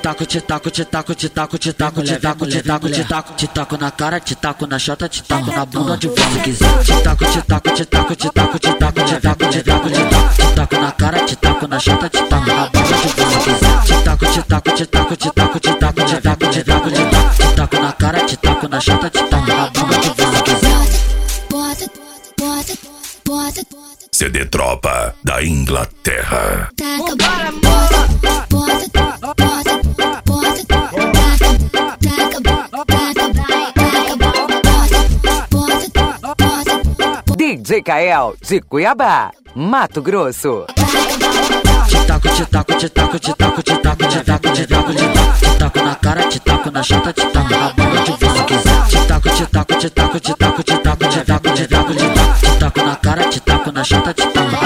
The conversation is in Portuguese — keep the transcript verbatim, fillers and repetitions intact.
taco, te taco, te taco, te taco, te taco, te taco, te taco, te taco, te taco na cara, te taco na chota, te taco na bunda onde você quiser. Te taco, te taco, te taco, te taco, te taco, te taco, te taco, te taco, te taco na cara, te taco na chota, te taco na bunda onde você quiser. Te taco, te taco, te taco, te taco, te taco, te taco, te taco, te taco, te taco na cara, te taco na chota, te taco na bunda onde você quiser. C D Tropa da Inglaterra. D J Kael de Cuiabá, Mato Grosso. Te taco, te taco, te taco, te taco, te taco, te taco, te taco, te taco, te taco na cara, te taco na chota, te taco na bunda onde você quiser. Te taco, te taco, te taco, te taco, te taco, te taco, te taco, te taco, te taco, te taco na cara, te taco na chota, te taco